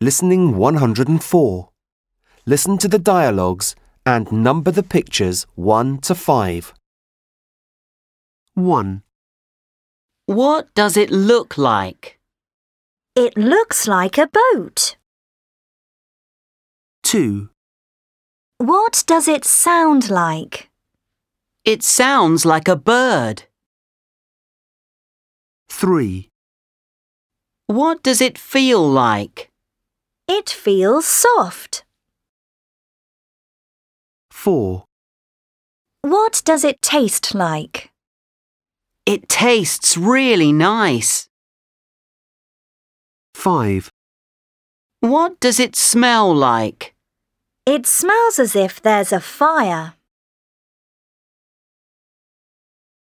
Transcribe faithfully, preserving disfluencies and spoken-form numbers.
Listening one hundred four. Listen to the dialogues and number the pictures one to five. one. What does it look like? It looks like a boat. two. What does it sound like? It sounds like a bird. three. What does it feel like? It feels soft. four. What does it taste like? It tastes really nice. five. What does it smell like? It smells as if there's a fire.